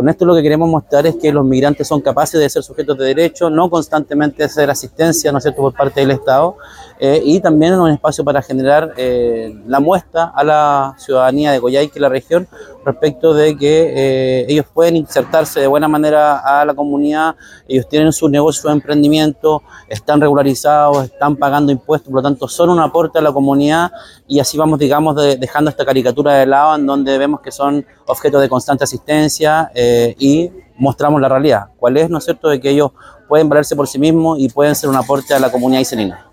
Con esto lo que queremos mostrar es que los migrantes son capaces de ser sujetos de derecho, no constantemente hacer asistencia, ¿no es cierto?, por parte del Estado, y también un espacio para generar la muestra a la ciudadanía de Coyhaique y la región respecto de que ellos pueden insertarse de buena manera a la comunidad, ellos tienen su negocio, su emprendimiento, están regularizados, están pagando impuestos, por lo tanto son un aporte a la comunidad, y así vamos, digamos, dejando esta caricatura de lado en donde vemos que son objetos de constante asistencia y mostramos la realidad, cuál es, ¿no es cierto?, de que ellos pueden valerse por sí mismos y pueden ser un aporte a la comunidad iselina.